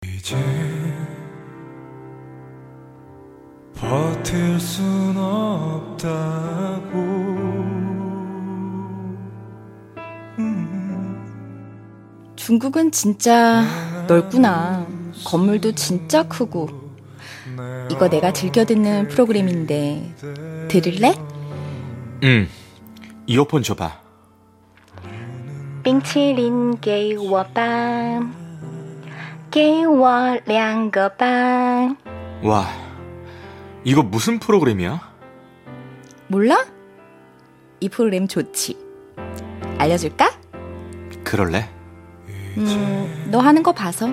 이제 버틸 순 없다고. 중국은 진짜 넓구나. 건물도 진짜 크고. 이거 내가 즐겨 듣는 프로그램인데 들을래? 이어폰 줘봐. 冰淇淋给我吧给我两个吧 와, 이거 무슨 프로그램이야? 몰라? 이 프로그램 좋지. 알려줄까? 그럴래? 너 하는 거 봐서.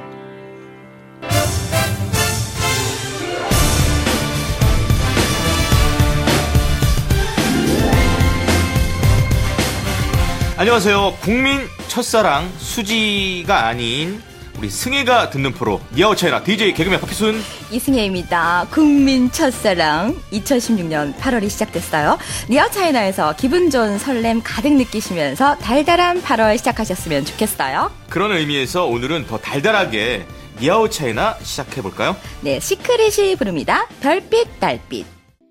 안녕하세요. 국민 첫사랑 수지가 아닌 우리 승혜가 듣는 프로 니아오 차이나 DJ 개그맨 박희순 이승혜입니다. 국민 첫사랑 2016년 8월이 시작됐어요. 니아오 차이나에서 기분 좋은 설렘 가득 느끼시면서 달달한 8월 시작하셨으면 좋겠어요. 그런 의미에서 오늘은 더 달달하게 니아오 차이나 시작해볼까요? 네, 시크릿이 부릅니다. 별빛 달빛.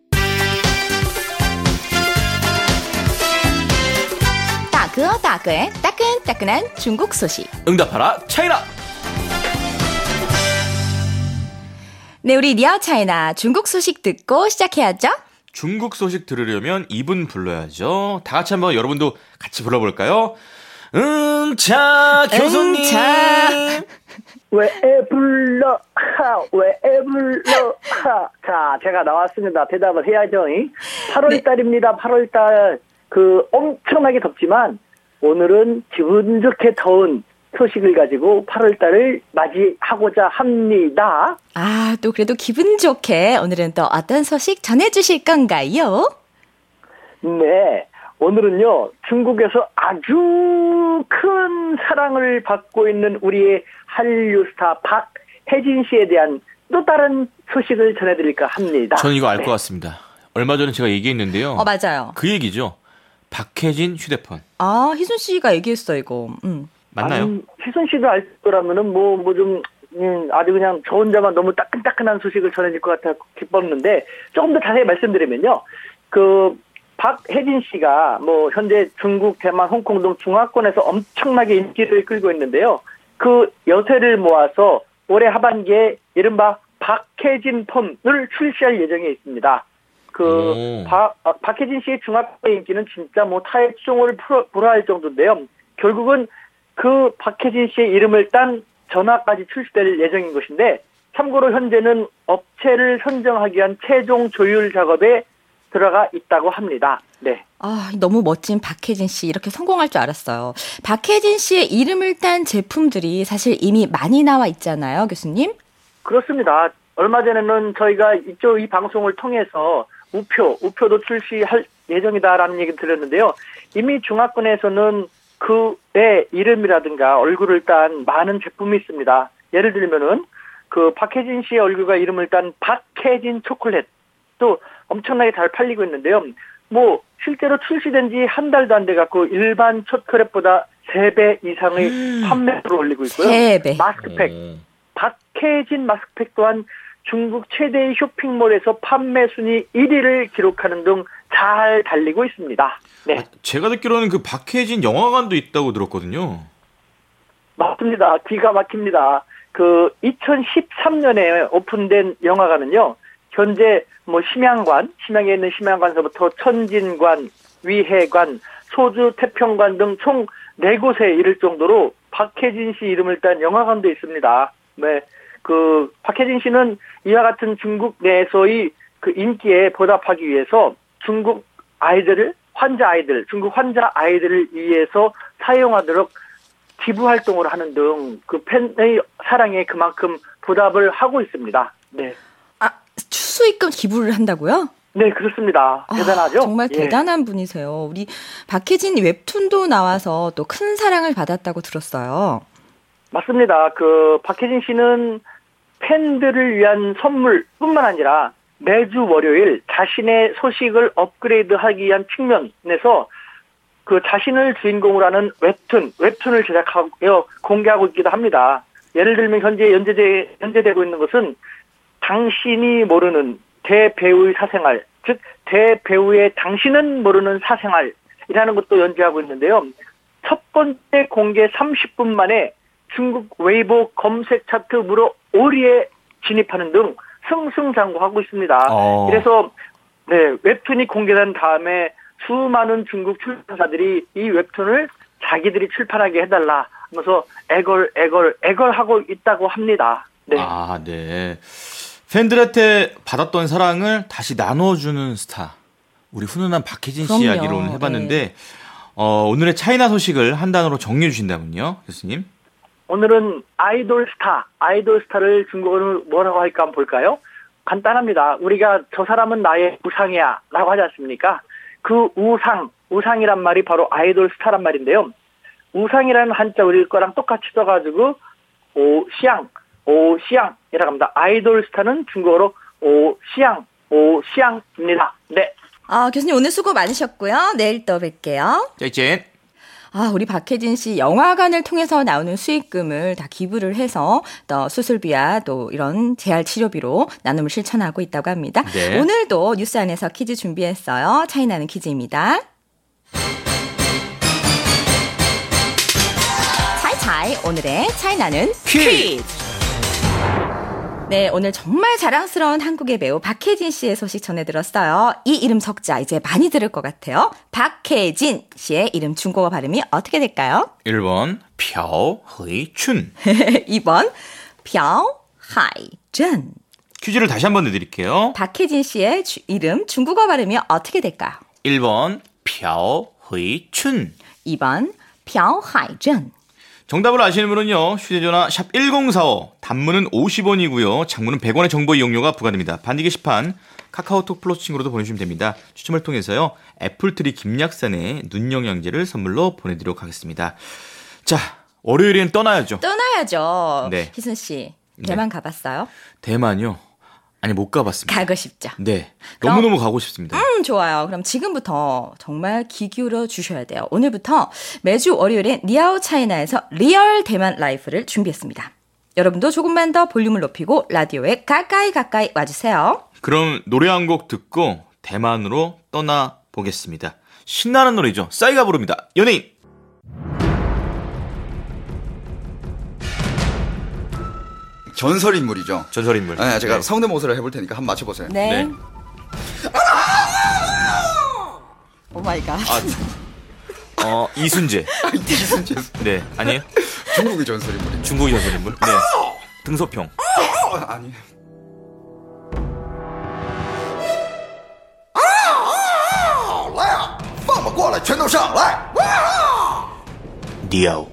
따그의 따끈따끈한 중국 소식. 응답하라 차이나. 네, 우리 니아오 차이나 중국 소식 듣고 시작해야죠. 중국 소식 들으려면 이분 불러야죠. 다 같이 한번 여러분도 같이 불러볼까요? 자, 교수님. 왜 불러? 왜 불러? 자, 제가 나왔습니다. 대답을 해야죠. 8월달입니다. 8월달. 엄청나게 덥지만 오늘은 기분 좋게 더운 소식을 가지고 8월달을 맞이하고자 합니다. 아, 또 그래도 기분 좋게 오늘은 또 어떤 소식 전해주실 건가요? 네, 오늘은요, 중국에서 아주 큰 사랑을 받고 있는 우리의 한류 스타 박혜진 씨에 대한 또 다른 소식을 전해드릴까 합니다. 저는 이거 알 것 같습니다. 얼마 전에 제가 얘기했는데요. 맞아요. 그 얘기죠. 박혜진 휴대폰. 아, 희순 씨가 얘기했어, 이거. 맞나요? 아니, 희순 씨도 알 거라면은 아주 그냥 저 혼자만 너무 따끈따끈한 소식을 전해질 것 같아 기뻤는데 조금 더 자세히 말씀드리면요. 박혜진 씨가 현재 중국, 대만, 홍콩 등 중화권에서 엄청나게 인기를 끌고 있는데요. 그 여세를 모아서 올해 하반기에 이른바 박혜진 폰을 출시할 예정에 있습니다. 박혜진 씨의 중학교의 인기는 진짜 타의 추종을 불허할 정도인데요. 결국은 그 박혜진 씨의 이름을 딴 전화까지 출시될 예정인 것인데, 참고로 현재는 업체를 선정하기 위한 최종 조율 작업에 들어가 있다고 합니다. 네. 아, 너무 멋진 박혜진 씨. 이렇게 성공할 줄 알았어요. 박혜진 씨의 이름을 딴 제품들이 사실 이미 많이 나와 있잖아요, 교수님? 그렇습니다. 얼마 전에는 저희가 이 방송을 통해서 우표도 출시할 예정이다라는 얘기 드렸는데요. 이미 중화권에서는 그의 이름이라든가 얼굴을 딴 많은 제품이 있습니다. 예를 들면은 박혜진 씨의 얼굴과 이름을 딴 박혜진 초콜릿도 엄청나게 잘 팔리고 있는데요. 실제로 출시된 지 한 달도 안 돼갖고 일반 초콜릿보다 3배 이상의 판매를 올리고 있고요. 3배. 마스크팩. 박혜진 마스크팩 또한 중국 최대의 쇼핑몰에서 판매 순위 1위를 기록하는 등 잘 달리고 있습니다. 네. 제가 듣기로는 그 박혜진 영화관도 있다고 들었거든요. 맞습니다. 기가 막힙니다. 2013년에 오픈된 영화관은요, 현재 심양에 있는 심양관서부터 천진관, 위해관, 소주 태평관 등 총 4곳에 이를 정도로 박혜진 씨 이름을 딴 영화관도 있습니다. 네. 박혜진 씨는 이와 같은 중국 내에서의 인기에 보답하기 위해서 중국 환자 아이들을 위해서 사용하도록 기부 활동을 하는 등 팬의 사랑에 그만큼 보답을 하고 있습니다. 네. 아, 수익금 기부를 한다고요? 네, 그렇습니다. 대단하죠? 정말 대단한 분이세요. 우리 박혜진 웹툰도 나와서 또 큰 사랑을 받았다고 들었어요. 맞습니다. 박혜진 씨는 팬들을 위한 선물뿐만 아니라 매주 월요일 자신의 소식을 업그레이드하기 위한 측면에서 자신을 주인공으로 하는 웹툰을 제작하고 공개하고 있기도 합니다. 예를 들면 현재 연재되고 있는 것은 당신이 모르는 대배우의 사생활, 즉 대배우의 당신은 모르는 사생활이라는 것도 연재하고 있는데요. 첫 번째 공개 30분 만에 중국 웨이보 검색 차트 무려 5위에 진입하는 등 승승장구하고 있습니다. 그래서 네, 웹툰이 공개된 다음에 수많은 중국 출판사들이 이 웹툰을 자기들이 출판하게 해달라 하면서 애걸하고 있다고 합니다. 네. 아, 네. 팬들한테 받았던 사랑을 다시 나눠주는 스타. 우리 훈훈한 박혜진 씨 이야기를 오늘 해봤는데, 네. 오늘의 차이나 소식을 한 단어로 정리해 주신다면요, 교수님? 오늘은 아이돌 스타를 중국어로 뭐라고 할까 한번 볼까요? 간단합니다. 우리가 저 사람은 나의 우상이야 라고 하지 않습니까? 그 우상이란 말이 바로 아이돌 스타란 말인데요. 우상이라는 한자 우리 거랑 똑같이 써가지고 오시앙이라고 합니다. 아이돌 스타는 중국어로 오시앙입니다. 네. 교수님 오늘 수고 많으셨고요. 내일 또 뵐게요. 짜이젠. 우리 박혜진 씨 영화관을 통해서 나오는 수익금을 다 기부를 해서 또 수술비와 또 이런 재활 치료비로 나눔을 실천하고 있다고 합니다. 네. 오늘도 뉴스 안에서 퀴즈 준비했어요. 차이나는 퀴즈입니다. 차이 오늘의 차이나는 퀴즈. 네, 오늘 정말 자랑스러운 한국의 배우 박혜진 씨의 소식 전해들었어요. 이 이름 석자 이제 많이 들을 것 같아요. 박혜진 씨의 이름 중국어 발음이 어떻게 될까요? 1번 朴혜춘 2번 朴하이전. 퀴즈를 다시 한번 내드릴게요. 박혜진 씨의 이름 중국어 발음이 어떻게 될까요? 1번 朴혜춘 2번 朴하이전. 정답을 아시는 분은요. 휴대전화 샵 1045 단문은 50원이고요. 장문은 100원의 정보 이용료가 부과됩니다. 반디 게시판 카카오톡 플러스 친구로도 보내주시면 됩니다. 추첨을 통해서요. 애플트리 김약산의 눈영양제를 선물로 보내드리도록 하겠습니다. 자, 월요일엔 떠나야죠. 네. 희순 씨 대만 가봤어요? 대만요? 아니 못 가봤습니다. 가고 싶죠? 네. 너무너무 가고 싶습니다. 좋아요. 그럼 지금부터 정말 귀 기울여 주셔야 돼요. 오늘부터 매주 월요일엔 니아오 차이나에서 리얼 대만 라이프를 준비했습니다. 여러분도 조금만 더 볼륨을 높이고 라디오에 가까이 와주세요. 그럼 노래 한 곡 듣고 대만으로 떠나보겠습니다. 신나는 노래죠. 싸이가 부릅니다. 연예인. 전설인물이죠. 전설인물. 네, 제가 성대모사를 해볼 테니까 한번 맞춰보세요. 네. 오 마이 갓. 이순재. 이순재. 네, 아니에요? 중국의 전설인물이죠. 중국의 전설인물. 네. 등소평. 아니. 니아오.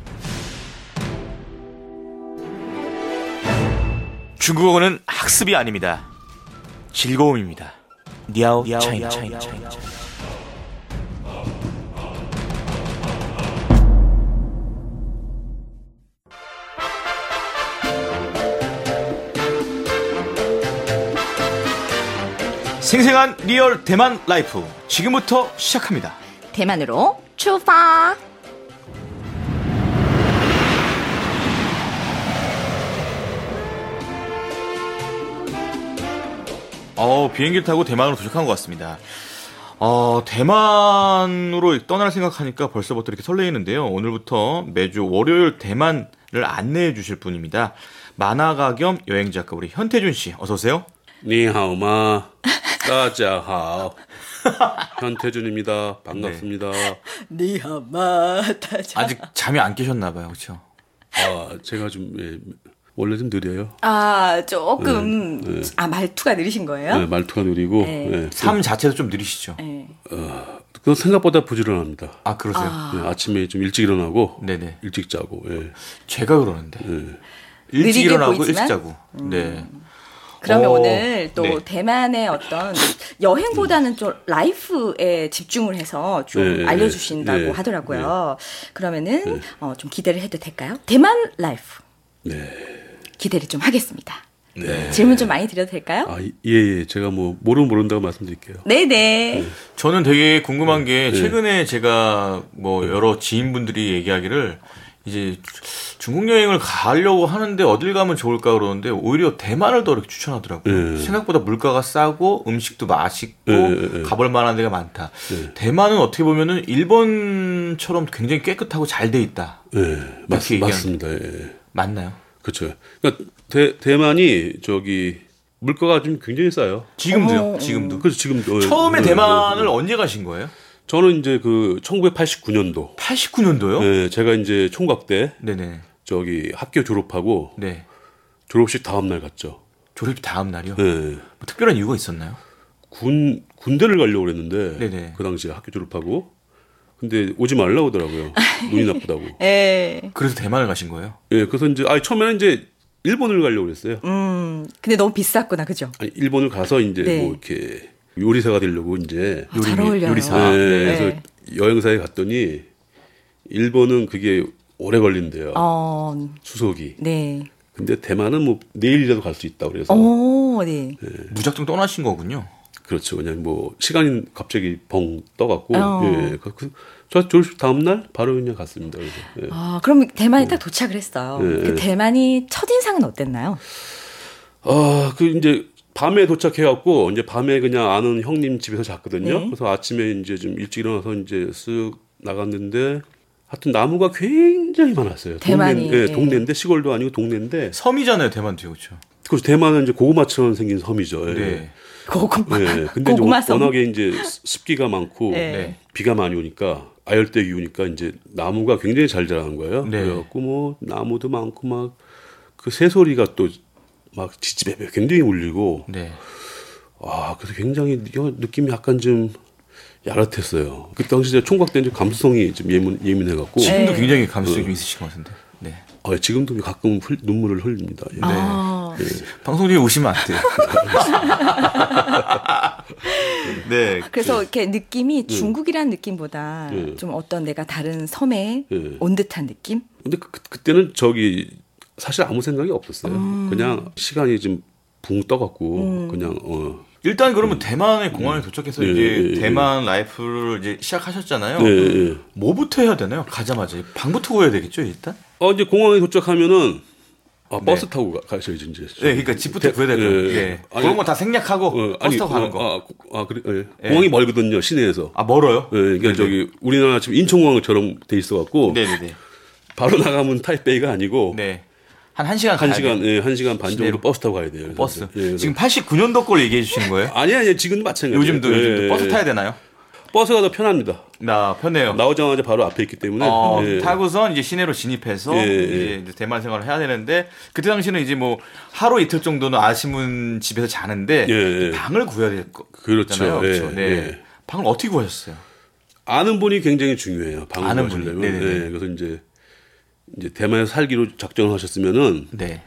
중국어는 학습이 아닙니다. 즐거움입니다. 니아오 차이나. 생생한 리얼 대만 라이프 지금부터 시작합니다. 대만으로 출발. 비행기를 타고 대만으로 도착한 것 같습니다. 대만으로 떠날 생각하니까 벌써부터 이렇게 설레이는데요. 오늘부터 매주 월요일 대만을 안내해 주실 분입니다. 만화가 겸 여행작가 우리 현태준 씨, 어서 오세요. 니하오마, 따자하오. 현태준입니다. 반갑습니다. 니하마, 따자. 아직 잠이 안 깨셨나 봐요, 그렇죠? 제가 좀 원래 좀 느려요. 조금. 네. 말투가 느리신 거예요? 네, 말투가 느리고. 네. 네. 삶 자체도 좀 느리시죠? 네. 그건 생각보다 부지런합니다. 그러세요? 네, 아침에 좀 일찍 일어나고. 네네. 일찍 자고. 예. 제가 그러는데. 네. 일찍 일어나고 보이지만? 일찍 자고. 네. 그러면 오늘 또 네. 대만의 어떤 여행보다는 좀 라이프에 집중을 해서 좀 알려주신다고 하더라고요. 그러면은 좀 기대를 해도 될까요? 대만 라이프. 네. 기대를 좀 하겠습니다. 네. 질문 좀 많이 드려도 될까요? 예. 제가 모른다고 말씀드릴게요. 네네. 저는 되게 궁금한 게 최근에 제가 여러 지인분들이 얘기하기를 이제 중국 여행을 가려고 하는데 어딜 가면 좋을까 그러는데 오히려 대만을 더 이렇게 추천하더라고요. 생각보다 물가가 싸고 음식도 맛있고 가볼 만한 데가 많다. 대만은 어떻게 보면은 일본처럼 굉장히 깨끗하고 잘 돼 있다. 네, 이렇게 맞습니다. 예. 맞나요? 그렇죠. 그러니까 대만이 물가가 좀 굉장히 싸요. 지금도요? 지금도? 그래서 지금도 처음에 대만을 언제 가신 거예요? 저는 이제 1989년도. 89년도요? 네, 제가 이제 총각 때 네네. 학교 졸업하고 네. 졸업식 다음 날 갔죠. 졸업 다음 날이요? 네. 뭐 특별한 이유가 있었나요? 군대를 가려고 그랬는데 네네. 그 당시에 학교 졸업하고 근데 오지 말라고 하더라고요. 눈이 나쁘다고. 예. 그래서 대만을 가신 거예요? 예, 그래서 이제 처음에는 이제 일본을 가려고 그랬어요. 근데 너무 비쌌구나, 그죠? 아니, 일본을 가서 이제 네. 뭐 이렇게 요리사가 되려고 이제 잘 어울려요. 요리사. 네, 네. 그래서 여행사에 갔더니 일본은 그게 오래 걸린대요. 수속이. 네. 근데 대만은 뭐 내일이라도 갈 수 있다 그래서 네. 무작정 떠나신 거군요. 그렇죠. 그냥 뭐 시간이 갑자기 벙 떠갖고 예. 저 졸업식 다음 날 바로 그냥 갔습니다. 그래서 예. 그럼 대만에 딱 도착을 했어요. 네. 그 대만이 첫인상은 어땠나요? 이제 밤에 도착해갖고 이제 밤에 그냥 아는 형님 집에서 잤거든요. 네. 그래서 아침에 이제 좀 일찍 일어나서 이제 쓱 나갔는데 하여튼 나무가 굉장히 많았어요. 대만이. 동네인데 시골도 아니고 동네인데. 섬이잖아요, 대만도 그렇죠. 그래서 대만은 이제 고구마처럼 생긴 섬이죠. 예. 네. 고구마. 예. 근데 이제 고구마 섬. 워낙에 이제 습기가 많고 네. 비가 많이 오니까 아열대 기후니까 이제 나무가 굉장히 잘 자라는 거예요. 네. 그래갖고 뭐 나무도 많고 막 그 새소리가 또 막 지지배배 굉장히 울리고 네. 그래서 굉장히 느낌이 약간 좀 야릇했어요. 그 당시 제가 총각 때 이제 감수성이 좀 예민해갖고 지금도 굉장히 감수성이 좀 있으신 것 같은데. 네. 지금도 가끔 눈물을 흘립니다. 예. 방송 중에 우시면 안 돼요. 네. 그래서 이렇게 느낌이 중국이라는 느낌보다 좀 어떤 내가 다른 섬에 온 듯한 느낌? 근데 그때는 사실 아무 생각이 없었어요. 그냥 시간이 좀 붕 떠갖고 그냥 일단 그러면 대만의 공항에 도착해서 이제 예. 대만 라이프를 이제 시작하셨잖아요. 예. 뭐부터 해야 되나요? 가자마자 방부터 구해야 되겠죠, 일단? 이제 공항에 도착하면은 버스 타고 가셔야지 이제. 네, 그러니까 집부터 구해야 될 거예요. 네. 그런 거 다 생략하고 버스 타고 가는 거. 그래. 예. 공항이 멀거든요, 시내에서. 멀어요? 예, 그러니까 우리나라 지금 인천공항처럼 돼 있어갖고 네네네. 바로 나가면 타이베이가 아니고 네. 한 1시간 가야 돼요. 1시간 반 정도 버스 타고 가야 돼요. 버스. 예, 지금 89년도 걸 얘기해 주시는 거예요? 아니 지금도 마찬가지예요. 요즘도 버스 타야 되나요? 버스가 더 편합니다. 편해요. 나오자마자 바로 앞에 있기 때문에 타고선 이제 시내로 진입해서 이제 대만 생활을 해야 되는데 그때 당시는 이제 뭐 하루 이틀 정도는 아시문 집에서 자는데 방을 구해야 될 거잖아요. 그렇죠. 네. 방을 어떻게 구하셨어요? 아는 분이 굉장히 중요해요. 방을 아는 구하시려면. 분이. 네네네. 그래서 이제 대만에서 살기로 작정을 하셨으면은 네.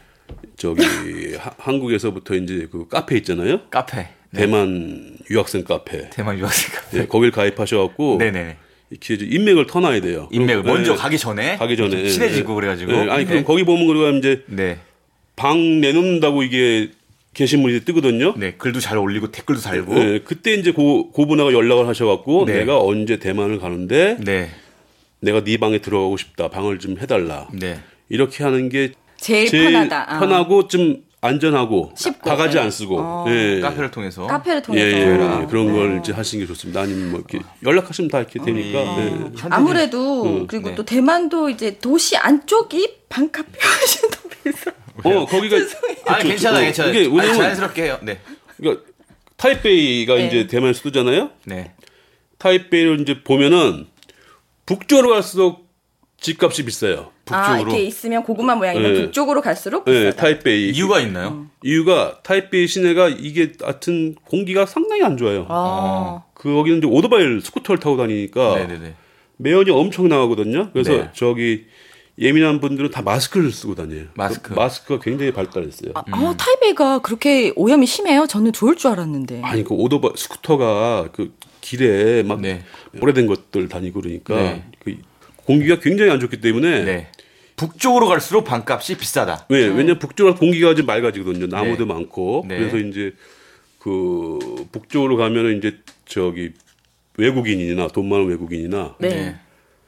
한국에서부터 이제 그 카페 있잖아요. 카페. 네. 대만 유학생 카페. 대만 유학생 카페. 거길 가입하셔갖고 네네. 이렇게 이제 인맥을 터놔야 돼요. 인맥을 먼저 가기 전에 친해지고 그래가지고. 그럼 거기 보면 그러면 이제 방 내놓는다고 이게 게시물이 뜨거든요. 네, 글도 잘 올리고 댓글도 달고. 네, 그때 이제 고분하고 연락을 하셔갖고 내가 언제 대만을 가는데 내가 네 방에 들어가고 싶다. 방을 좀 해달라. 이렇게 하는 게 제일 편하다. 편하고 좀 안전하고 쉽고. 바가지 안 쓰고 카페를 통해서. 그런 걸 이제 하시는 게 좋습니다. 아니면 뭐 이렇게 연락하시면 다 이렇게 되니까. 아무래도 그리고 또 대만도 이제 도시 안쪽이 방카페 하신다고 해서. 거기가 괜찮아요. 이게 왜냐면 자연스럽게 해요. 네. 그러니까 타이베이가 이제 대만 수도잖아요. 네. 타이베이를 이제 보면은 북쪽으로 갈수록 집값이 비싸요. 북쪽으로. 이렇게 있으면 고구마 모양이면 북쪽으로 갈수록 비싸다. 타이베이. 이유가 있나요? 이유가 타이베이 시내가 이게 하여튼 공기가 상당히 안 좋아요. 거기는 이제 오토바이를 스쿠터를 타고 다니니까 매연이 엄청 나가거든요. 그래서 예민한 분들은 다 마스크를 쓰고 다녀요. 마스크가 굉장히 발달했어요. 타이베이가 그렇게 오염이 심해요? 저는 좋을 줄 알았는데. 아니 그 오토바이 스쿠터가 그 길에 막 오래된 것들 다니고 그러니까 그 공기가 굉장히 안 좋기 때문에 북쪽으로 갈수록 방값이 비싸다. 왜냐면 북쪽으로 공기가 좀 맑아지거든요. 나무도 많고. 그래서 이제 그 북쪽으로 가면은 이제 외국인이나 돈 많은 외국인이나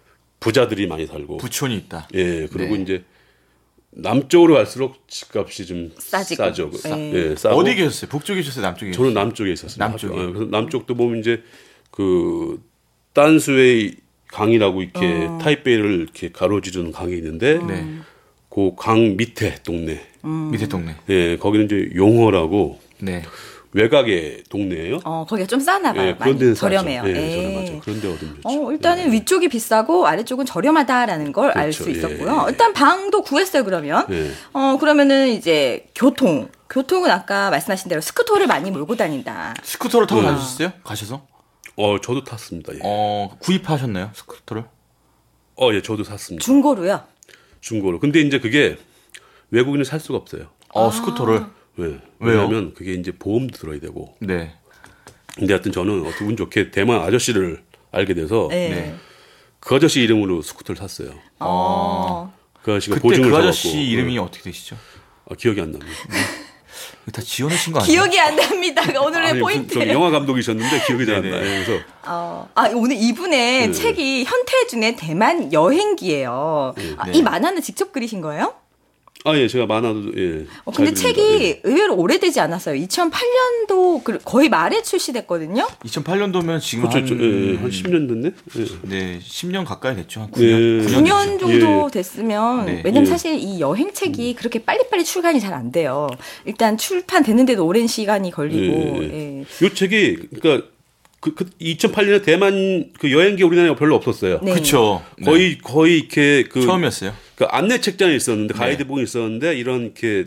부자들이 많이 살고 부촌이 있다. 예, 그리고 이제 남쪽으로 갈수록 집값이 좀 싸지고. 싸죠. 예, 싸고. 어디 계셨어요? 북쪽에 계셨어요? 남쪽에 계셨어요? 저는 남쪽에 있었습니다. 남쪽에. 그래서 남쪽도 보면 이제 그 딴수의 강이라고 이렇게 타이베이를 이렇게 가로지르는 강이 있는데 그 강 밑에 동네. 밑에 동네. 예, 거기는 이제 용허라고 네. 외곽의 동네예요. 거기가 좀 싸나 봐요. 예, 그런 많이 데는 저렴해요. 싸죠. 예, 저렴하죠. 그런 데 얻으면 좋죠. 일단은 위쪽이 비싸고 아래쪽은 저렴하다라는 걸 알 수 그렇죠. 있었고요. 예. 일단 방도 구했어요, 그러면. 예. 그러면은 이제 교통은 아까 말씀하신 대로 스쿠터를 많이 몰고 다닌다. 스쿠터를 타고 다니셨어요? 가셔서? 저도 탔습니다. 예. 구입하셨나요? 스쿠터를? 예, 저도 샀습니다. 중고로요? 중고로. 근데 이제 그게 외국인은 살 수가 없어요. 스쿠터를? 왜? 왜냐면 그게 이제 보험도 들어야 되고. 네. 근데 하여튼 저는 어떻게 운 좋게 대만 아저씨를 알게 돼서 네. 그 아저씨 이름으로 스쿠터를 샀어요. 그 아저씨가 그때 보증을 그 아저씨 줘갖고. 이름이 어떻게 되시죠? 기억이 안 납니다. 다 지어내신 거 아니에요? 기억이 안 납니다. 오늘의 아니, 포인트. 저 영화 감독이셨는데 기억이 잘 안 나요. 그래서 오늘 이분의 책이 현태준의 대만 여행기예요. 이 만화는 직접 그리신 거예요? 예, 제가 만화도 근데 잘 책이 그립니다. 예. 의외로 오래되지 않았어요. 2008년도 거의 말에 출시됐거든요. 2008년도면 지금 그렇죠. 한 10년 됐네. 예. 네, 10년 가까이 됐죠. 한 9년. 네. 9년 정도 예. 됐으면 네. 왜냐면 예. 사실 이 여행책이 그렇게 빨리빨리 출간이 잘 안 돼요. 일단 출판되는데도 오랜 시간이 걸리고. 예. 이 책이 그러니까 그 2008년에 대만 그 여행기 우리나라에 별로 없었어요. 네. 그렇죠. 거의 이렇게 그 처음이었어요. 그 안내 책장이 있었는데 가이드북이 있었는데 이런 이렇게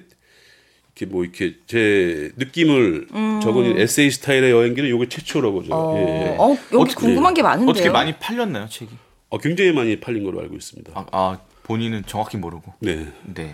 제 느낌을 적은 에세이 스타일의 여행기는 이게 최초라고 죠. 예. 여기 궁금한 게 많은데요. 어떻게 많이 팔렸나요, 책이? 굉장히 많이 팔린 걸로 알고 있습니다. 본인은 정확히 모르고. 네. 네.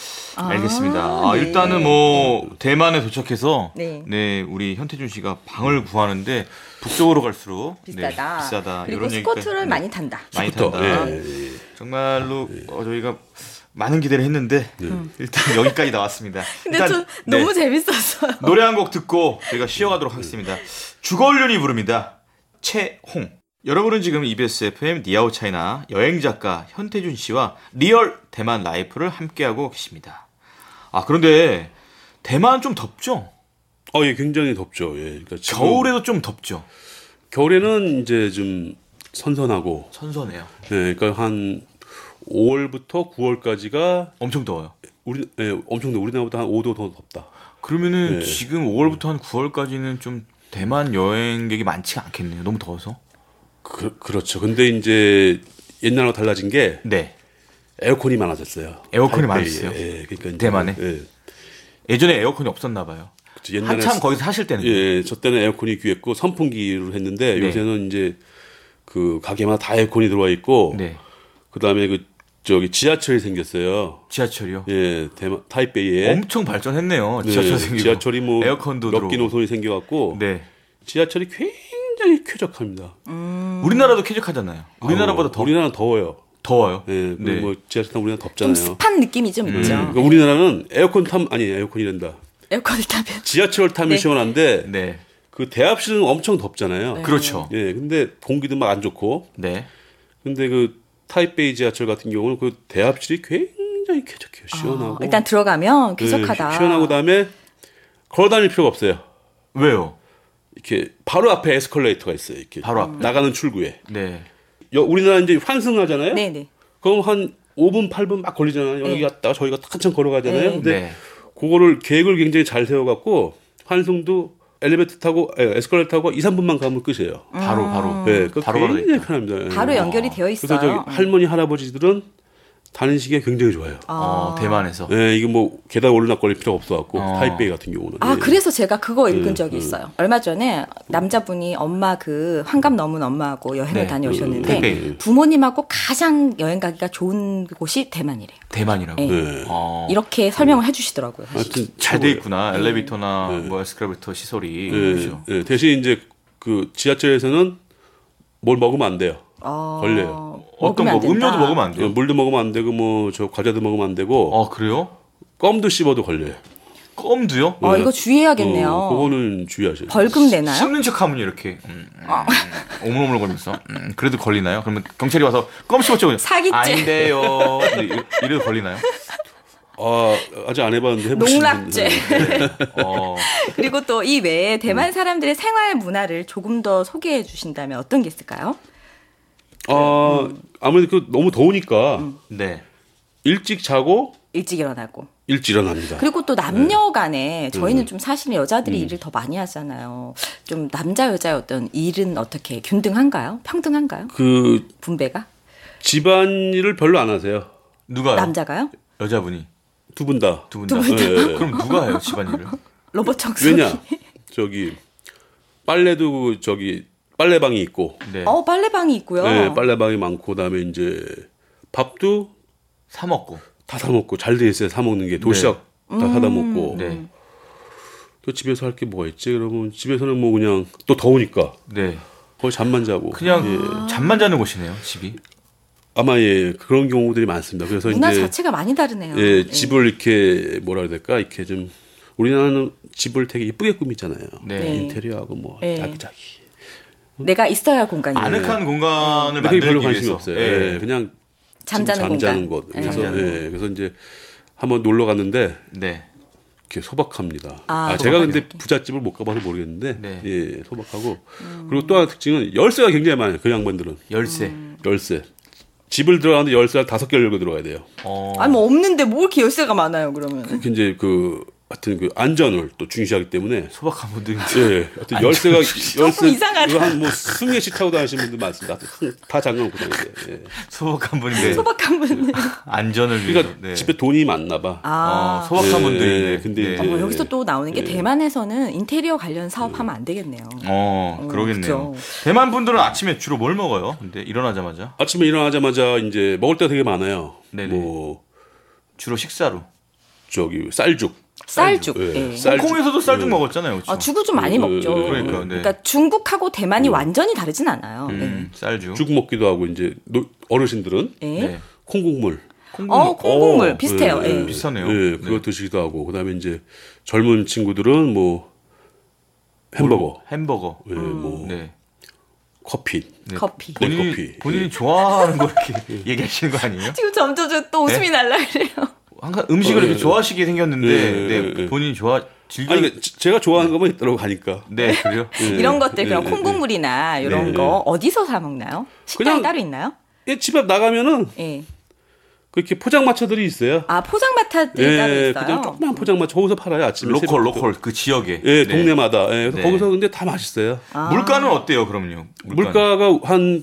알겠습니다. 네. 일단은 뭐 대만에 도착해서 네. 우리 현태준 씨가 방을 구하는데 북쪽으로 갈수록 비싸다. 비싸다. 그리고 이런 스쿠터를 많이 탄다. 많이 스쿠터. 탄다. 예. 정말로 저희가 많은 기대를 했는데 일단 여기까지 나왔습니다. 근데 일단, 저 너무 재밌었어요. 노래 한 곡 듣고 저희가 쉬어가도록 하겠습니다. 주걸륜이 부릅니다. 채홍. 여러분은 지금 EBS FM 니아오 차이나 여행작가 현태준 씨와 리얼 대만 라이프를 함께하고 계십니다. 그런데 대만 좀 덥죠? 예, 굉장히 덥죠. 예. 그러니까 겨울에도 좀 덥죠? 겨울에는 이제 좀 선선하고. 선선해요. 예, 그러니까 한 5월부터 9월까지가 엄청 더워요. 엄청 더 우리나라보다 한 5도 더 덥다. 그러면은 지금 5월부터 한 9월까지는 좀 대만 여행객이 많지가 않겠네요. 너무 더워서. 그렇죠. 근데 이제 옛날하고 달라진 게 네. 에어컨이 많아졌어요. 에어컨이 타이베이에. 많아졌어요? 예, 그러니까 대만에? 예. 예전에 에어컨이 없었나 봐요. 그렇죠. 옛날에 한참 거기서 사실 때는. 예, 저 때는 에어컨이 귀했고 선풍기를 했는데 네. 요새는 이제 그 가게마다 다 에어컨이 들어와 있고 네. 그다음에 지하철이 생겼어요. 지하철이요? 예, 타이베이에 엄청 발전했네요. 지하철 생기고. 지하철이 뭐 에어컨도 몇 개 들어오고. 노선이 생겨갖고 네. 지하철이 굉장히 쾌적합니다. 우리나라도 쾌적하잖아요. 우리나라보다 더 우리나라는 더워요. 더워요. 예, 네. 뭐 지하철 타면 우리나라 좀 덥잖아요. 습한 느낌이 좀 있죠. 그러니까 우리나라는 에어컨이란다. 에어컨을 타면. 지하철 타면 네. 시원한데 네. 그 대합실은 엄청 덥잖아요. 그렇죠. 예, 근데 공기도 막 안 좋고. 네. 근데 그 타이베이 지하철 같은 경우는 그 대합실이 굉장히 쾌적해요. 시원하고. 일단 들어가면 쾌적하다. 네, 시원하고 그다음에 걸어 다닐 필요가 없어요. 왜요? 이렇게 바로 앞에 에스컬레이터가 있어요. 이렇게 바로 앞에. 나가는 출구에. 네. 우리나라 이제 환승하잖아요. 네네. 그럼 한 5분, 8분 막 걸리잖아요. 여기 갔다가 저희가 한참 걸어가잖아요. 네. 근데 네. 그거를 계획을 굉장히 잘 세워갖고 환승도 엘리베이터 타고 에스컬레이터 타고 2, 3분만 가면 끝이에요. 바로. 네, 그 바로 굉장히 되겠다. 편합니다. 바로 연결이 되어 있어요. 그래서 할머니, 할아버지들은 다니시기에 굉장히 좋아요. 대만에서. 네, 이게 뭐 계단 오르락거릴 필요가 없어갖고 타이베이 같은 경우는. 예. 그래서 제가 그거 읽은 적이 있어요. 얼마 전에 남자분이 엄마 환갑 넘은 엄마하고 여행을 네. 다녀오셨는데 타이베이. 부모님하고 가장 여행 가기가 좋은 곳이 대만이래요. 대만이라고. 네. 이렇게 설명을 해주시더라고요. 하여튼 잘 돼 있구나. 엘리베이터나 뭐 에스컬레이터 시설이. 예, 그렇죠. 예, 대신 이제 그 지하철에서는 뭘 먹으면 안 돼요. 걸려요. 어떤 거? 음료도 먹으면 안 돼요. 물도 먹으면 안 되고 뭐 저 과자도 먹으면 안 되고 그래요? 껌도 씹어도 걸려요. 껌도요? 이거 주의해야겠네요. 그거는 주의하셔야 돼요. 벌금 내나요? 씹는 척하면 이렇게 오물오물거리면서 그래도 걸리나요? 그러면 경찰이 와서 껌 씹었죠? 사기죄. 아닌데요. 이래도 걸리나요? 아직 안 해봤는데 해보시면 농락죄. 그리고 또 이 외에 대만 사람들의 생활 문화를 조금 더 소개해 주신다면 어떤 게 있을까요? 아무래도 너무 더우니까 네. 일찍 자고 일찍 일어나고. 일찍 일어납니다. 그리고 또 남녀 간에 저희는 좀 사실은 여자들이 일을 더 많이 하잖아요. 좀 남자 여자의 어떤 일은 어떻게 균등한가요? 평등한가요? 분배가? 집안일을 별로 안 하세요. 누가요? 남자가요? 여자분이. 두 분 다. 두 분 다. 네. 그럼 누가 해요 집안일을? 로봇 청소기. 왜냐? 빨래도 빨래방이 있고. 네. 빨래방이 있고요. 네, 빨래방이 많고 그다음에 이제 밥도 사 먹고. 다 사 먹고 잘 돼 있어요. 사 먹는 게 도시락 다 사다 먹고. 네. 또 집에서 할 게 뭐가 있지? 그러면 집에서는 뭐 그냥 또 더우니까. 네. 거의 잠만 자고. 그냥 잠만 자는 곳이네요 집이. 아마 그런 경우들이 많습니다. 그래서 문화 이제 자체가 많이 다르네요. 집을 이렇게 뭐라 해야 될까? 이렇게 좀 우리나라는 집을 되게 이쁘게 꾸미잖아요. 네. 인테리어하고 뭐 야기자기. 내가 있어야 할 공간이. 아늑한 공간을 그게 별로 만들기 관심이 위해서. 없어요. 네. 그냥 잠자는 곳. 공간. 그래서 이제 한번 놀러 갔는데 네. 이렇게 소박합니다. 소박하게. 제가 근데 부잣집을 못 가봐서 모르겠는데 네. 소박하고 그리고 또 하나 특징은 열쇠가 굉장히 많아요. 그 양반들은 열쇠. 열쇠. 집을 들어가는데 열쇠를 5개를 열고 들어가야 돼요. 아니 뭐 없는데 뭐 이렇게 열쇠가 많아요 그러면. 이제 하여튼 안전을 또 중시하기 때문에 소박한 분들이. 하여튼 열쇠 이상하다. 이거 한 20개씩 타고 다니시는 분들 많습니다. 다 잠궈놓고 다니세요. 소박한 분인데. 소박한 분들. 안전을 위해서. 그러니까 집에 돈이 많나 봐. 소박한 분들이. 근데 여기서 또 나오는 게 대만에서는 인테리어 관련 사업하면 안 되겠네요. 그러겠네요. 그렇죠. 대만 분들은 아침에 주로 뭘 먹어요? 근데 일어나자마자. 아침에 일어나자마자 이제 먹을 때가 되게 많아요. 네네. 뭐 주로 식사로. 쌀죽. 쌀죽. 네. 홍콩에서도 쌀죽 먹었잖아요. 그렇죠? 죽을 좀 많이 먹죠. 그러니까, 네. 그러니까 중국하고 대만이 완전히 다르진 않아요. 쌀죽. 죽 먹기도 하고 이제 어르신들은 네. 콩국물. 콩국물 비슷해요. 비슷하네요. 그거 드시기도 하고 그다음에 이제 젊은 친구들은 뭐 햄버거. 네. 커피. 네. 커피. 본인이 좋아하는 거 이렇게 얘기하시는 거 아니에요? 지금 점점 또 웃음이 날라 그래요. 항상 음식을 이렇게 좋아하시게 생겼는데 본인이 즐겨. 아니 제가 좋아하는 것만 있더라고 가니까. 네, 그래요? 이런 것들 그냥 콩국물이나 이런 거 어디서 사 먹나요? 식당이 따로 있나요? 집 앞 나가면은 그렇게 포장마차들이 있어요. 포장마차들이 따로 있어요. 그냥 조그만 포장마차 거기서 팔아요. 아침에 로컬 그 지역에. 동네마다. 그래서 거기서 근데 다 맛있어요. 물가는 어때요, 그럼요? 물가가 한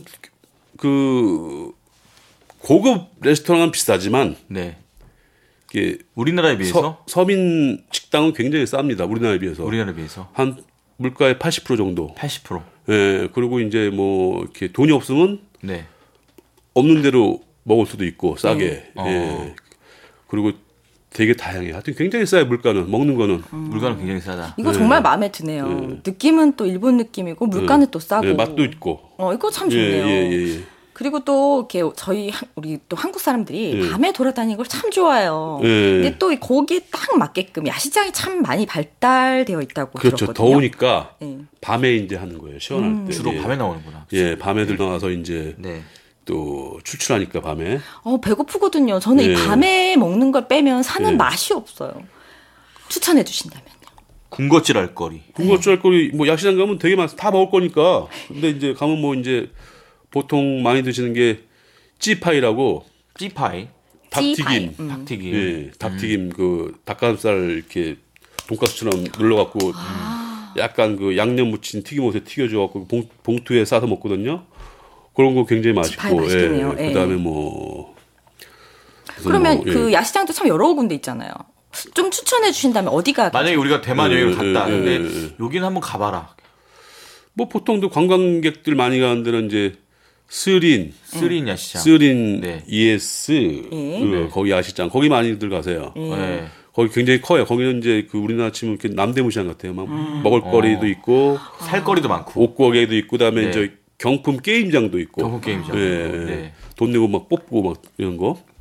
고급 레스토랑은 비싸지만 이게 우리나라에 비해서 서민 식당은 굉장히 쌉니다. 우리나라에 비해서. 한 물가의 80% 정도. 80%. 그리고 이제 뭐 이렇게 돈이 없으면 없는 대로 먹을 수도 있고 싸게. 그리고 되게 다양해요. 하여튼 굉장히 싸요. 물가는 먹는 거는. 물가는 굉장히 싸다. 이거 정말 마음에 드네요. 느낌은 또 일본 느낌이고 물가는 또 싸고. 맛도 있고. 이거 참 좋네요. 그리고 또 이렇게 우리 또 한국 사람들이 밤에 돌아다니는 걸 참 좋아해요. 근데 또 거기에 딱 맞게끔 야시장이 참 많이 발달되어 있다고 그렇죠. 들었거든요. 더우니까 밤에 이제 하는 거예요. 시원할 때. 주로 밤에 나오는구나. 밤에들 나와서 이제 또 출출하니까 밤에. 배고프거든요. 저는 이 밤에 먹는 걸 빼면 사는 맛이 없어요. 추천해 주신다면요. 군것질 거리. 군것질 거리 뭐 야시장 가면 되게 다 먹을 거니까. 근데 이제 가면 뭐 이제 보통 많이 드시는 게 찌파이라고. 찌파이. 닭튀김. 닭튀김 그 닭가슴살 이렇게 돈가스처럼 눌러갖고 약간 그 양념 묻힌 튀김옷에 튀겨줘갖고 봉투에 싸서 먹거든요. 그런 거 굉장히 맛있고. 그다음에 뭐. 그러면 그 야시장도 참 여러 군데 있잖아요. 좀 추천해 주신다면 어디가? 만약에 우리가 대만 여행을 갔다. 근데 여기는 한번 가봐라. 뭐 보통도 관광객들 많이 가는 데는 이제 스린 야시장. 스린 ES 거기 야시장 거기 많이들 가세요. 거기 굉장히 커요. 거기는 이제 그 우리나라 치면 이렇게 남대문시장 같아요. 막 먹을거리도 있고 살거리도 많고 옷가게도 있고 그다음에 이제 경품 게임장도 있고. 경품 게임장. 돈 내고 막 뽑고 막 이런 거.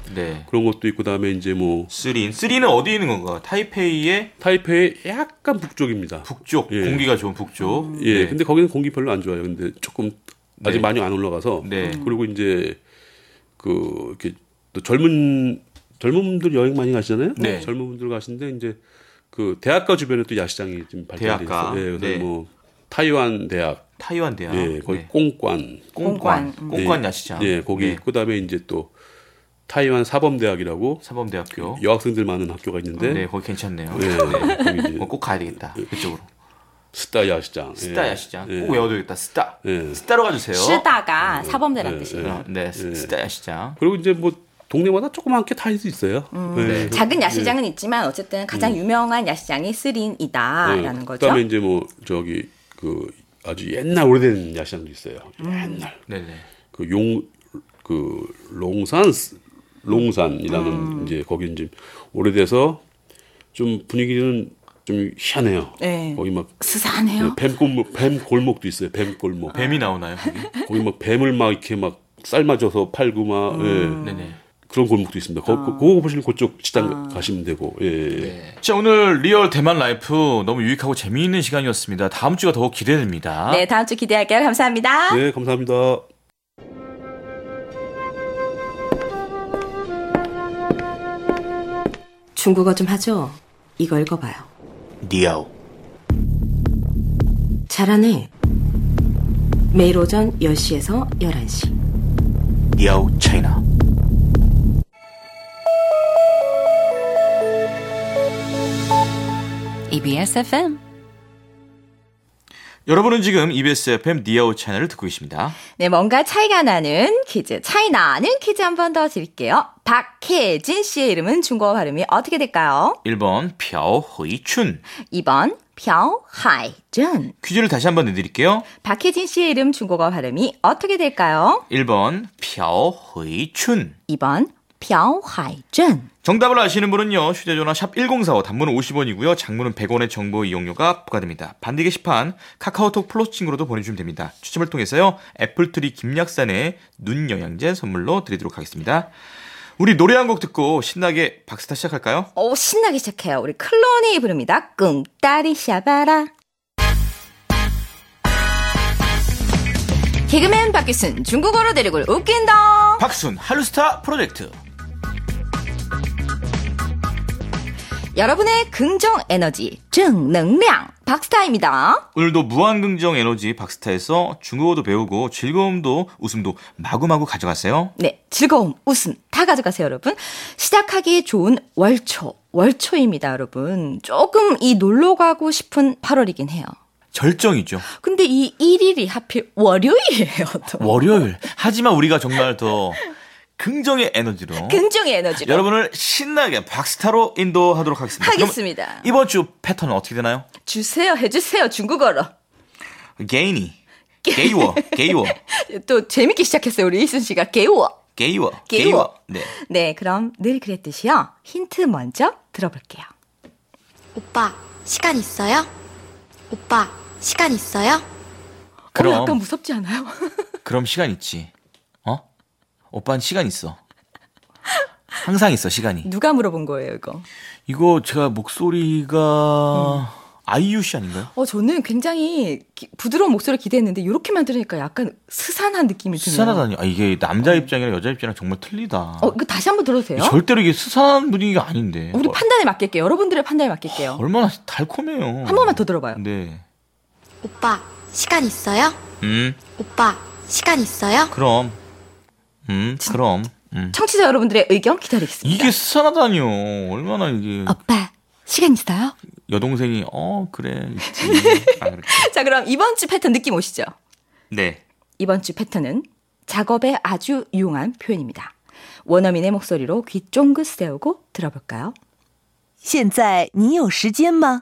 네. 그런 것도 있고 그다음에 이제 뭐 쓰리는 어디에 있는 건가? 타이페이의 약간 북쪽입니다. 북쪽 예. 공기가 좋은 북쪽. 예. 네. 근데 거기는 공기 별로 안 좋아요. 근데 조금 아직 네. 많이 안 올라가서 네. 그리고 이제 이렇게 또 젊은 분들 여행 많이 가시잖아요. 네. 젊은 분들 가시는데 이제 그 대학가 주변에 또 야시장이 지금 발달돼 대학가. 있어요. 예, 그래서 네. 뭐 타이완 대학, 네. 거기 꽁관 야시장. 예, 거기 네. 그다음에 이제 또 타이완 사범대학이라고 사범대학교. 여학생들 많은 학교가 있는데 네, 거기 괜찮네요. 예, 거기 이제 꼭 가야 되겠다. 그쪽으로. 스타 야시장. 스타 예. 야시장. 예. 꼭 외워둬야겠다. 스타. 예. 스타로 가주세요. 쓰다가 사범대란 뜻이에요. 네, 스타 야시장. 그리고 이제 뭐 동네마다 조그맣게 다 있어요. 네. 작은 야시장은 있지만 어쨌든 가장 유명한 야시장이 쓰린이다라는 네. 거죠. 그다음에 이제 뭐 저기 그 아주 옛날 오래된 야시장도 있어요. 옛날 네네. 그 롱산이라는 이제 거기 이제 오래돼서 좀 분위기는 좀 희한해요. 네. 거기 막 스산해요. 뱀 골목도 있어요. 뱀 골목. 뱀이 나오나요? 거기? 거기 막 뱀을 막 이렇게 막 삶아줘서 팔고 막 예. 네네. 그런 골목도 있습니다. 그거 보시면 그쪽 시장 가시면 되고. 예. 네. 자, 오늘 리얼 대만 라이프 너무 유익하고 재미있는 시간이었습니다. 다음 주가 더욱 기대됩니다. 네, 다음 주 기대할게요. 감사합니다. 네, 감사합니다. 중국어 좀 하죠? 이거 읽어봐요. 니아오. 잘하네. 매일 오전 10시에서 11시. 니아오 차이나. EBS FM. 여러분은 지금 EBS FM 니아오 채널을 듣고 계십니다. 네, 뭔가 차이가 나는 퀴즈, 차이 나는 퀴즈 한 번 더 드릴게요. 박혜진 씨의 이름은 중국어 발음이 어떻게 될까요? 1번 朴허이춘. 2번 朴하이준. 퀴즈를 다시 한번 내드릴게요. 박혜진 씨의 이름 중국어 발음이 어떻게 될까요? 1번 朴허이춘. 2번 朴하이준. 정답을 아시는 분은요. 휴대전화 샵 1045 단문은 50원이고요. 장문은 100원의 정보 이용료가 부과됩니다. 반디 게시판 카카오톡 플러스 친구로도 보내주시면 됩니다. 추첨을 통해서요. 애플트리 김약산의 눈 영양제 선물로 드리도록 하겠습니다. 우리 노래 한 곡 듣고 신나게 박스타 시작할까요? 오, 신나게 시작해요. 우리 클론이 부릅니다. 꿍따리 샤바라. 개그맨 박기순 중국어로 대륙을 웃긴다. 박순 할루스타 프로젝트. 여러분의 긍정 에너지,正能量 박스타입니다. 오늘도 무한 긍정 에너지 박스타에서 중국어도 배우고 즐거움도 웃음도 마구마구 가져가세요. 네, 즐거움, 웃음 다 가져가세요, 여러분. 시작하기 좋은 월초입니다, 여러분. 조금 이 놀러 가고 싶은 8월이긴 해요. 절정이죠. 근데 이 1일이 하필 월요일이에요, 또. 월요일. 하지만 우리가 정말 더 긍정의 에너지로 긍정의 에너지로. 여러분을 신나게 박스타로 인도하도록 하겠습니다. 하겠습니다. 그럼 이번 주 패턴은 어떻게 되나요? 주세요, 해주세요, 중국어로. 게이니, 게이워. 또 재밌게 시작했어요, 우리 이순 씨가. 게이워. 네. 네, 그럼 늘 그랬듯이요. 힌트 먼저 들어볼게요. 오빠, 시간 있어요? 오빠, 시간 있어요? 그럼 약간 무섭지 않아요? 그럼 시간 있지. 오빠는 시간 있어. 항상 있어, 시간이. 누가 물어본 거예요, 이거? 이거 제가 목소리가 아이유 씨 아닌가요? 저는 굉장히 부드러운 목소리를 기대했는데 이렇게만 들으니까 약간 스산한 느낌이 드네요. 스산하다니. 이게 남자 입장이랑 여자 입장이랑 정말 틀리다. 이거 다시 한번 들어도 돼요? 절대로 이게 스산한 분위기가 아닌데. 우리 판단에 맡길게요. 여러분들의 판단에 맡길게요. 얼마나 달콤해요. 한 번만 더 들어봐요. 네. 오빠, 시간 있어요? 오빠, 시간 있어요? 그럼. 그럼. 청취자 여러분들의 의견 기다리겠습니다. 이게 스산하다니요. 얼마나 이게. 오빠, 시간 있어요? 여동생이, 그래, 있지. 그렇게. 자, 그럼 이번 주 패턴 느낌 오시죠? 네. 이번 주 패턴은 작업에 아주 유용한 표현입니다. 원어민의 목소리로 귀 쫑긋 세우고 들어볼까요? 现在你有时间吗?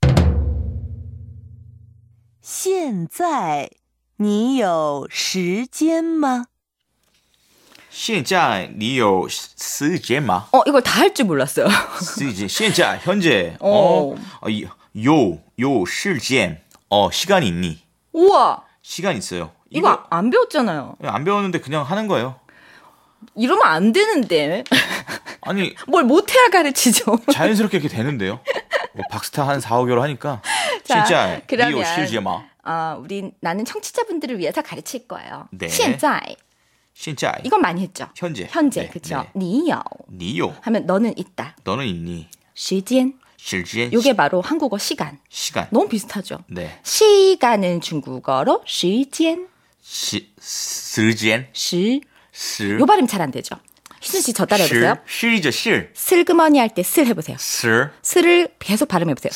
现在你有时间吗? 现在你有时间吗? 이걸 다 할 줄 몰랐어요. 现在, 현재. 요时间. 시간이 있니? 우와, 시간 있어요. 이거 안 배웠잖아요. 안 배웠는데 그냥 하는 거예요. 이러면 안 되는데. 아니 뭘 못해야 가르치죠. 자연스럽게 이렇게 되는데요. 뭐 박스타 한 4, 5개월 하니까 자, 진짜 그러면, 니오 실제마. 나는 청취자분들을 위해서 가르칠 거예요. 네. 现在 진짜 이건 많이 했죠. 현재 네, 그렇죠. 네. 你有 니요 하면 너는 있다. 너는 있니? 时间 실제 요게 바로 한국어 시간. 시간. 너무 비슷하죠. 네. 시간은 중국어로 时间时间 시. 时 요 발음 잘 안 되죠. 희순 씨 저 따라해보세요. 실이죠 실. 슬그머니 할 때 슬 해보세요. 슬. 슬을 계속 발음해보세요.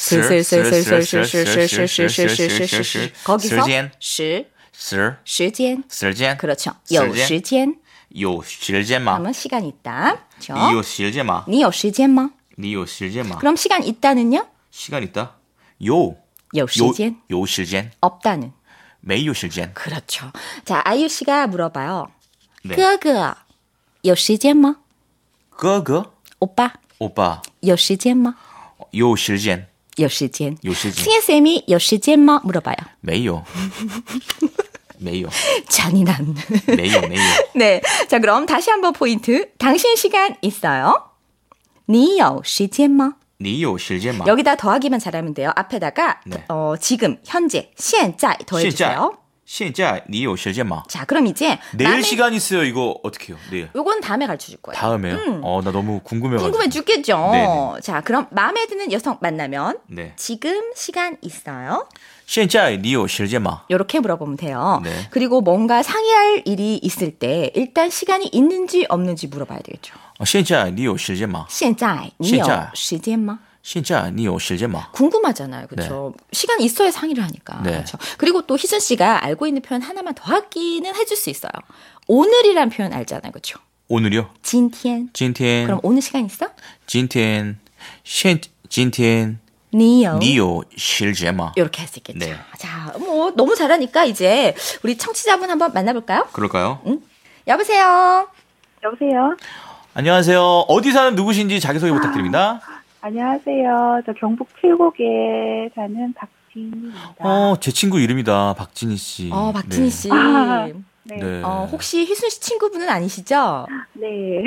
슬슬슬슬슬슬슬슬슬슬슬슬슬슬슬슬 거기서 시, 슬. 时间时间 그렇죠. 有时间有时间吗? 하면 시간 있다. 그렇죠. 你有时间吗? 你有时间吗? 你有时间吗? 그럼 시간 있다는요? 시간 있다. 有有时间有时间 없다는. 没有时间. 그렇죠. 자, 아이유 씨가 물어봐요. 네. 哥哥有时间吗? 哥哥 오빠 欧巴有时间吗? 有时间有时间. 有时间 승혜 쌤이 有时间吗? 물어봐요. 没有没有 잔인한. 没有没有 네. 자, 그럼 다시 한번 포인트. 당신 시간 있어요? 你有时间吗? 你有时间吗? 여기다 더하기만 잘하면 돼요. 앞에다가 네. 지금, 현재, 现在 더해주세요. 现在你有时间吗? 자, 그럼 이제 내일 시간 있어요. 이거 어떻게 해요? 내일. 요건 다음에 가르쳐줄 거예요. 다음에요? 나 너무 궁금해가지고. 궁금해 죽겠죠. 네네. 자, 그럼 마음에 드는 여성 만나면 네. 지금 시간 있어요? 现在你有时间吗? 이렇게 물어보면 돼요. 네. 그리고 뭔가 상의할 일이 있을 때 일단 시간이 있는지 없는지 물어봐야 되겠죠. 现在你有时间吗? 现在你有时间吗? 现在你有时间吗? 궁금하잖아요. 그렇죠? 시간 있어야 상의를 하니까. 네. 그렇죠? 그리고 또 희순 씨가 알고 있는 표현 하나만 더하기는 해줄 수 있어요. 오늘이란 표현 알잖아요. 그렇죠? 오늘이요? 今天. 今天 그럼 오늘 시간 있어? 今天今天你有你有时间吗? 이렇게 할 수 있겠죠. 네. 자, 뭐 너무 잘하니까 이제 우리 청취자분 한번 만나볼까요? 그럴까요? 여보세요. 여보세요. 안녕하세요. 어디 사는 누구신지 자기소개 부탁드립니다. 안녕하세요. 저 경북 칠곡에 사는 박진입니다. 제 친구 이름이다. 박진희 씨. 박진희 네. 씨. 네. 네. 혹시 희순 씨 친구분은 아니시죠? 네.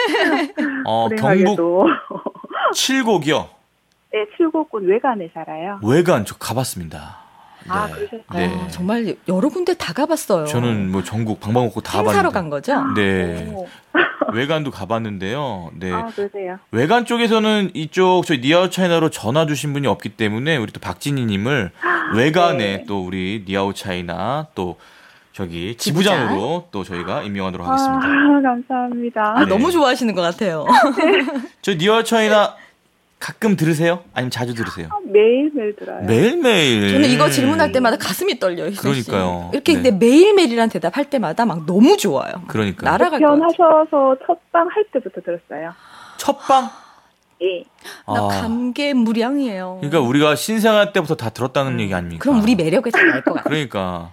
경북 칠곡이요. 네, 칠곡군 외관에 살아요. 외관 저 가봤습니다. 아, 네. 그러셨어요? 네. 정말 여러 군데 다 가봤어요. 저는 뭐 전국 방방곡곡 다 가봤는데. 행사로 간 거죠? 네. 오. 외관도 가봤는데요. 네. 아, 그러세요? 외관 쪽에서는 이쪽 저희 니아우 차이나로 전화 주신 분이 없기 때문에 우리 또 박진희님을 외관에 네. 또 우리 니아우 차이나 또 저기 지부장으로 또 저희가 임명하도록 하겠습니다. 아, 감사합니다. 네. 너무 좋아하시는 것 같아요. 저 니아우 차이나 가끔 들으세요? 아니면 자주 들으세요? 매일매일 들어요. 매일매일. 저는 이거 질문할 때마다 가슴이 떨려요. 희순 씨. 그러니까요. 이렇게 네. 근데 매일매일이란 대답할 때마다 막 너무 좋아요. 그러니까요. 날아갈 것 같아요. 변하셔서 첫방 할 때부터 들었어요. 첫방? 예. 나 감개무량이에요. 그러니까 우리가 신생아 때부터 다 들었다는 얘기 아닙니까? 그럼 우리 매력을 잘 알 것 같아요. 그러니까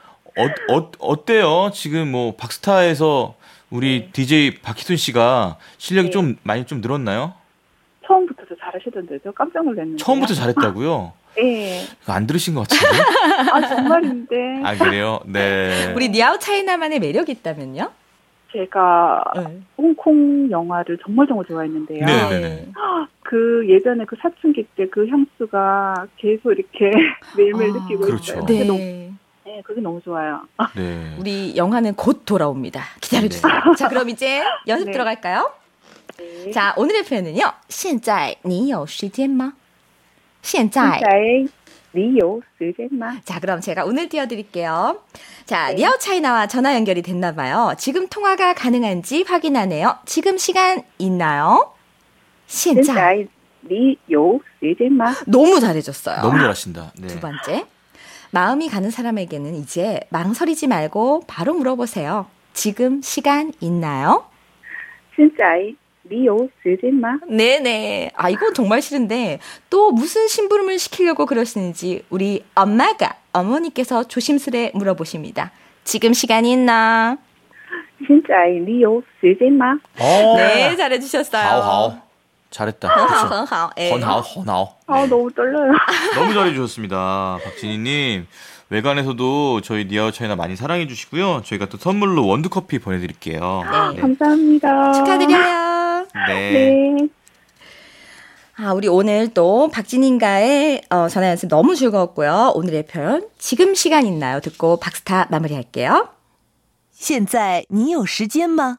어때요? 지금 뭐 박스타에서 우리 DJ 박희순 씨가 실력이 좀 많이 좀 늘었나요? 처음부터 잘하시던데 저 깜짝 놀랐는데. 처음부터 잘했다고요? 예. 안 들으신 것 같은데? 아, 정말인데. 아 그래요? 네. 우리 니아우 차이나만의 매력이 있다면요? 제가 네. 홍콩 영화를 정말 좋아했는데요. 네네네. 그 예전에 그 사춘기 때 그 향수가 계속 이렇게 매일매일 느끼고 그렇죠. 있어요. 네. 네, 그게 너무 좋아요. 네. 우리 영화는 곧 돌아옵니다. 기다려주세요. 자, 그럼 이제 연습 네. 들어갈까요? 네. 자, 오늘의 표현은요. 现在你有时间吗?现在你有时间吗? 자, 그럼 제가 오늘 띄워드릴게요. 자, 니아우 차이나와 전화 연결이 됐나 봐요. 지금 통화가 가능한지 확인하네요. 지금 시간 있나요? 现在你有时间吗? 너무 잘해줬어요. 너무 잘하신다. 네. 두 번째. 마음이 가는 사람에게는 이제 망설이지 말고 바로 물어보세요. 지금 시간 있나요? 现在你有时间吗? 네네. 아, 이거 정말 싫은데 또 무슨 심부름을 시키려고 그러시는지 우리 어머니께서 조심스레 물어보십니다. 지금 시간이 있나? 现在你有时间吗? 네, 잘해주셨어요. 好好 잘했다. 很好. 예. 很好, 很好. 아, 너무 떨려요. 너무 잘해주셨습니다. 박진희님. 외관에서도 저희 니아오 차이나 많이 사랑해주시고요. 저희가 또 선물로 원두커피 보내드릴게요. 네. 감사합니다. 축하드려요. 네. 네. 아, 우리 오늘 또 박진인가의 전화 연습 너무 즐거웠고요. 오늘의 표현 지금 시간 있나요? 듣고 박스타 마무리할게요. 现在你有时间吗？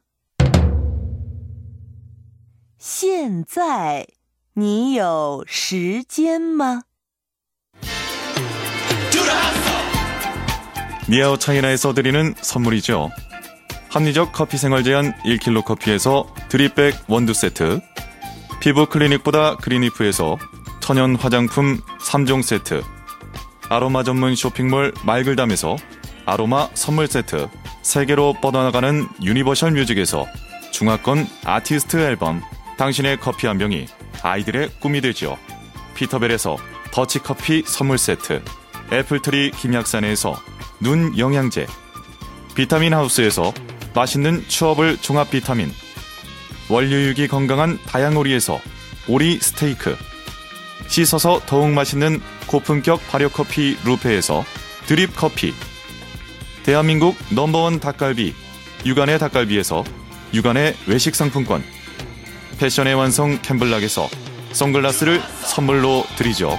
现在你有时间吗？ 니아오 차이나에서 드리는 선물이죠. 합리적 커피 생활 제한 1kg 커피에서 드립백 원두 세트, 피부 클리닉보다 그린리프에서 천연 화장품 3종 세트, 아로마 전문 쇼핑몰 말글담에서 아로마 선물 세트, 세계로 뻗어나가는 유니버셜 뮤직에서 중화권 아티스트 앨범, 당신의 커피 한 병이 아이들의 꿈이 되죠. 피터벨에서 더치커피 선물 세트, 애플트리 김약산에서 눈 영양제, 비타민 하우스에서 맛있는 추어블 종합 비타민, 원료육이 건강한 다양오리에서 오리 스테이크, 씻어서 더욱 맛있는 고품격 발효커피 루페에서 드립 커피, 대한민국 넘버원 닭갈비 육안의 닭갈비에서 육안의 외식 상품권, 패션의 완성 캠블락에서 선글라스를 선물로 드리죠.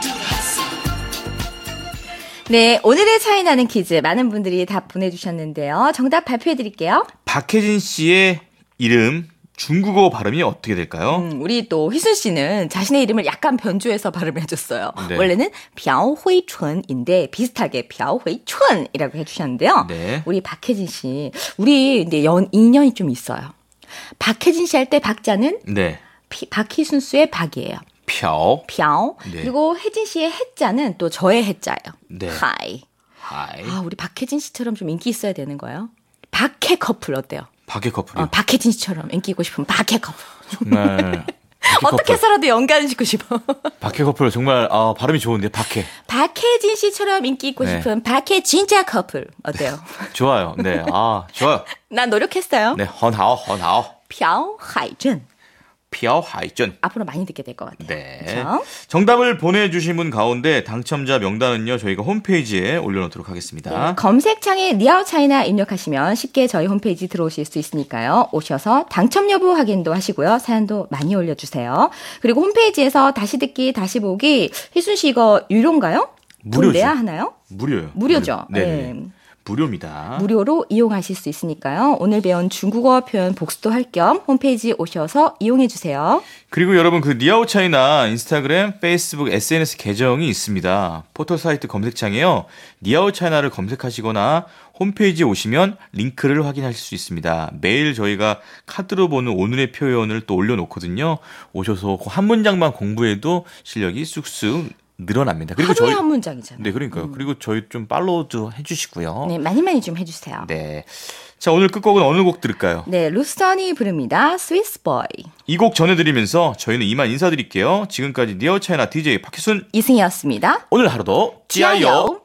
네, 오늘의 차이 나는 퀴즈 많은 분들이 답 보내주셨는데요. 정답 발표해드릴게요. 박혜진 씨의 이름 중국어 발음이 어떻게 될까요? 우리 또 희순 씨는 자신의 이름을 약간 변주해서 발음을 해줬어요. 네. 원래는 벼회춘인데 비슷하게 벼회춘이라고 해주셨는데요. 네. 우리 박혜진 씨, 우리 근데 인연이 좀 있어요. 박혜진 씨 할 때 박자는 네. 박희순 씨의 박이에요. 펴. 네. 그리고 혜진 씨의 해자는 또 저의 해자예요. 네. 하이. 하이. 아, 우리 박혜진 씨처럼 좀 인기 있어야 되는 거예요. 박혜 커플 어때요? 박혜 커플이요? 박혜진 씨처럼 인기 있고 싶으면 박혜 커플. 정말. 어떻게 살아도 연관시키고 싶어. 박혜 커플 정말 발음이 좋은데 박혜. 박혜진 씨처럼 인기 있고 네. 싶은 박혜 진짜 커플 어때요? 좋아요. 네. 좋아요. 난 노력했어요. 네. 很好. 很好. 朴하이준. 朴하이준. 앞으로 많이 듣게 될 것 같아요. 네. 그렇죠? 정답을 보내주신 분 가운데 당첨자 명단은요, 저희가 홈페이지에 올려놓도록 하겠습니다. 네, 검색창에 니아오 차이나 입력하시면 쉽게 저희 홈페이지 들어오실 수 있으니까요. 오셔서 당첨 여부 확인도 하시고요. 사연도 많이 올려주세요. 그리고 홈페이지에서 다시 듣기, 다시 보기, 희순 씨 이거 유료인가요? 무료죠. 돈 내야 하나요? 무료요. 무료죠. 네. 네. 무료입니다. 무료로 이용하실 수 있으니까요. 오늘 배운 중국어 표현 복습도 할 겸 홈페이지 오셔서 이용해 주세요. 그리고 여러분 그 니아오 차이나 인스타그램, 페이스북, SNS 계정이 있습니다. 포털 사이트 검색창에요. 니아오 차이나를 검색하시거나 홈페이지에 오시면 링크를 확인하실 수 있습니다. 매일 저희가 카드로 보는 오늘의 표현을 또 올려놓거든요. 오셔서 한 문장만 공부해도 실력이 쑥쑥 늘어납니다. 그리고 하루에 한 문장이잖아요. 네, 그러니까요. 그리고 저희 좀 팔로우도 해주시고요. 네, 많이 좀 해주세요. 네. 자, 오늘 끝곡은 어느 곡 들을까요? 네, 루스턴이 부릅니다. 스위스 보이. 이 곡 전해드리면서 저희는 이만 인사드릴게요. 지금까지 니아오 차이나 DJ 박희순 이승희였습니다. 오늘 하루도 찌아요.